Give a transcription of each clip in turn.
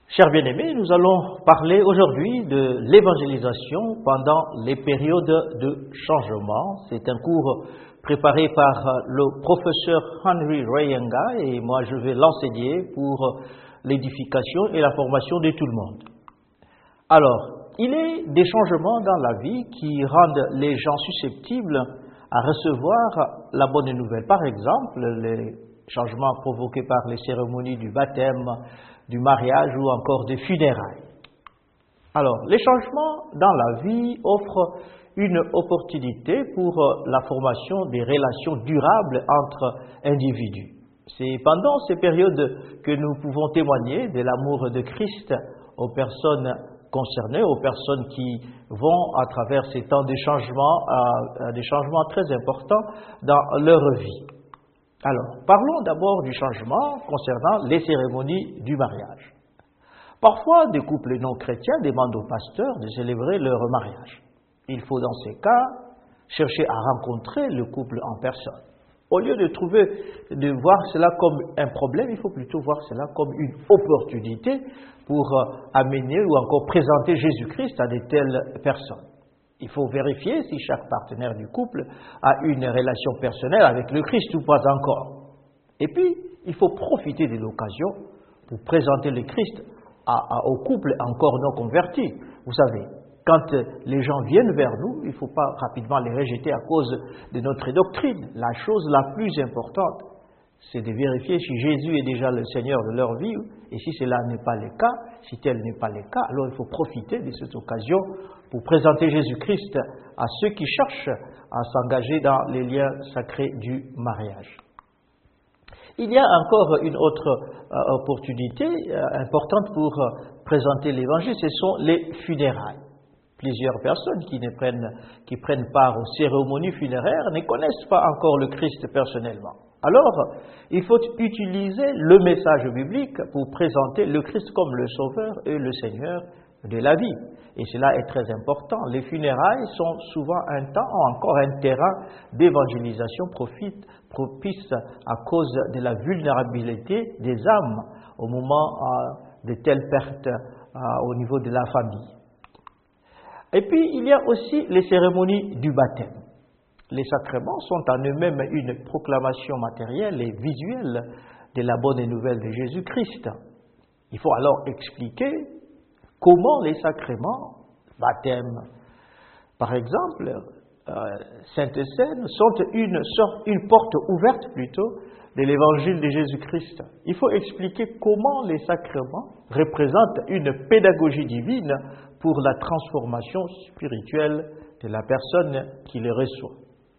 Chers bien-aimés, nous allons parler aujourd'hui de l'évangélisation pendant les périodes de changement. C'est un cours préparé par le professeur Henry Ryenga et moi je vais l'enseigner pour l'édification et la formation de tout le monde. Alors, il est des changements dans la vie qui rendent les gens susceptibles à recevoir la bonne nouvelle. Par exemple, les changements provoqués par les cérémonies du baptême, du mariage ou encore des funérailles. Alors, les changements dans la vie offrent une opportunité pour la formation des relations durables entre individus. C'est pendant ces périodes que nous pouvons témoigner de l'amour de Christ aux personnes concernées, aux personnes qui vont à travers ces temps de changement, à des changements très importants dans leur vie. Alors, parlons d'abord du changement concernant les cérémonies du mariage. Parfois, des couples non chrétiens demandent aux pasteurs de célébrer leur mariage. Il faut dans ces cas chercher à rencontrer le couple en personne. Au lieu de voir cela comme un problème, il faut plutôt voir cela comme une opportunité pour amener ou encore présenter Jésus-Christ à de telles personnes. Il faut vérifier si chaque partenaire du couple a une relation personnelle avec le Christ ou pas encore. Et puis, il faut profiter de l'occasion pour présenter le Christ au couple encore non converti. Vous savez, quand les gens viennent vers nous, il ne faut pas rapidement les rejeter à cause de notre doctrine. La chose la plus importante, c'est de vérifier si Jésus est déjà le Seigneur de leur vie, et si cela n'est pas le cas, si tel n'est pas le cas, alors il faut profiter de cette occasion pour présenter Jésus-Christ à ceux qui cherchent à s'engager dans les liens sacrés du mariage. Il y a encore une autre opportunité importante pour présenter l'Évangile, ce sont les funérailles. Plusieurs personnes qui prennent part aux cérémonies funéraires ne connaissent pas encore le Christ personnellement. Alors, il faut utiliser le message biblique pour présenter le Christ comme le Sauveur et le Seigneur de la vie. Et cela est très important. Les funérailles sont souvent un temps ou encore un terrain d'évangélisation propice à cause de la vulnérabilité des âmes au moment de telles pertes au niveau de la famille. Et puis, il y a aussi les cérémonies du baptême. Les sacrements sont en eux-mêmes une proclamation matérielle et visuelle de la bonne nouvelle de Jésus-Christ. Il faut alors expliquer comment les sacrements, baptême par exemple, Sainte Seine, sont une porte ouverte plutôt de l'évangile de Jésus-Christ. Il faut expliquer comment les sacrements représentent une pédagogie divine pour la transformation spirituelle de la personne qui les reçoit.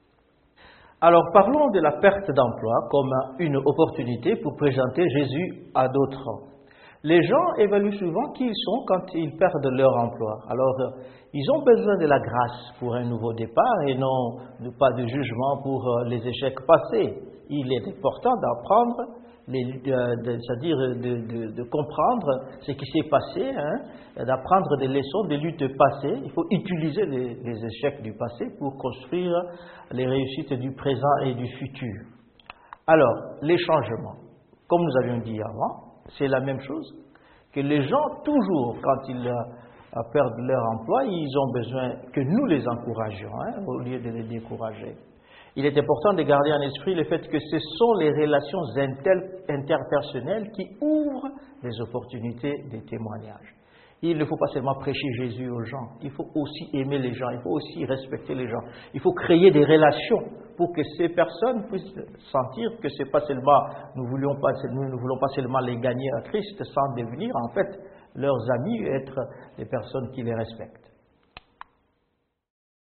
Alors parlons de la perte d'emploi comme une opportunité pour présenter Jésus à d'autres. Les gens évaluent souvent qui ils sont quand ils perdent leur emploi. Alors, ils ont besoin de la grâce pour un nouveau départ et non pas de jugement pour les échecs passés. Il est important d'apprendre, c'est-à-dire de comprendre ce qui s'est passé, d'apprendre des leçons des luttes passées. Il faut utiliser les échecs du passé pour construire les réussites du présent et du futur. Alors, les changements, comme nous avions dit avant, c'est la même chose que les gens, toujours, quand ils perdent leur emploi, ils ont besoin que nous les encouragions, au lieu de les décourager. Il est important de garder en esprit le fait que ce sont les relations interpersonnelles qui ouvrent les opportunités de témoignage. Il ne faut pas seulement prêcher Jésus aux gens, il faut aussi aimer les gens, il faut aussi respecter les gens. Il faut créer des relations pour que ces personnes puissent sentir que c'est pas seulement, nous ne voulons pas seulement les gagner à Christ sans devenir en fait leurs amis, être des personnes qui les respectent.